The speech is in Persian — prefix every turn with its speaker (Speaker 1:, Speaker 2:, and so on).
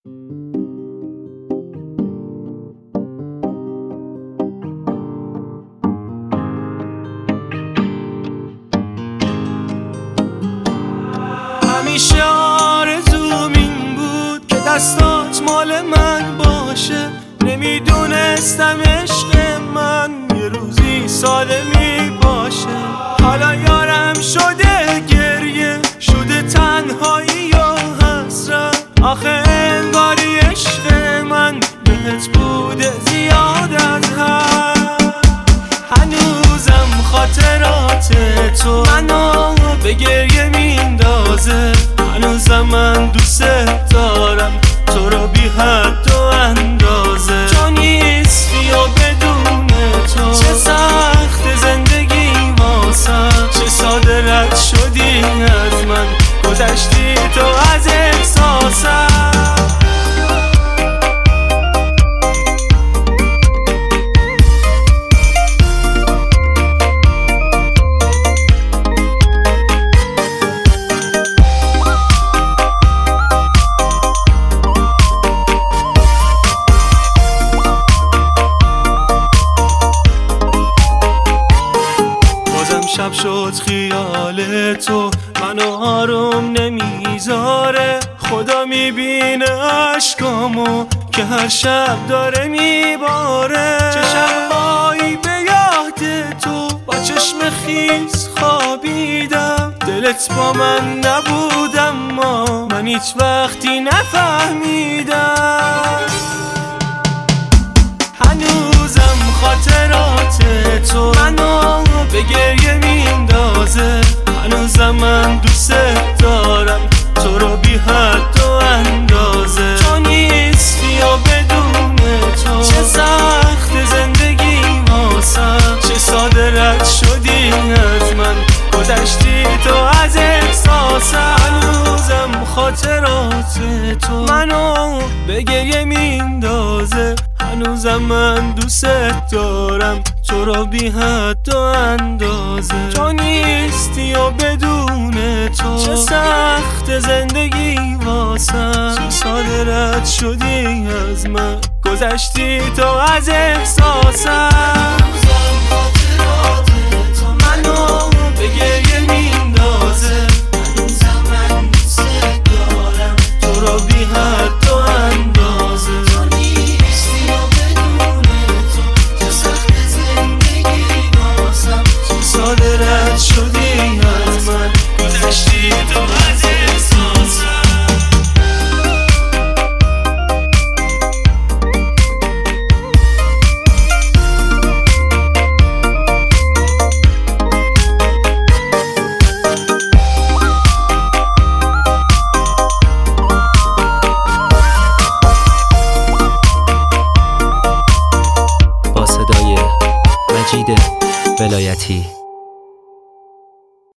Speaker 1: همیشه آرزوم این بود که دستات مال من باشه. نمیدونستم عشق من یه روزی ساده می باشه. حالا یارم شده گریه، شده تنهایی و حسرت. آخه انگاری عشق من بهت بوده زیاد از حد. هنوزم خاطرات تو منو به گریه میندازه. هنوزم من دوست دارم تو رو بی حد و اندازه. تو نیستی و بدون تو چه سخت زندگی واسم. چه ساده رد شدی از من، گذشتی تو از احساسم. شب شد خیال تو منو آروم نمیذاره. خدا میبینه عشقامو که هر شب داره میباره. چه شبایی به یاد تو با چشم خیس خوابیدم. دلت با من نبود اما من هیچ وقتی نفهمیدم. هنوزم خاطرات تو منو به گریه میندازه. هنوزم من دوست دارم تو رو بی حد و اندازه. تو نیستی و بدون تو چه سخت زندگی واسم. چه ساده رد شدی از من، گذشتی تو از احساسم. هنوزم خاطرات تو منو به گریه میندازه. هنوزم من دوست دارم تو رو بی حد و اندازه. تو نیستی و بدون تو چه سخت زندگی واسم. چه ساده رد شدی از من، گذشتی تو از احساسم. خاطرات تو منو به گریه میندازه. هنوزم من دوست دارم تو رو بی حد و اندازه. ساده رد شدی از من، گذشتی تو از احساسم.
Speaker 2: با صدای مجید ولایتی.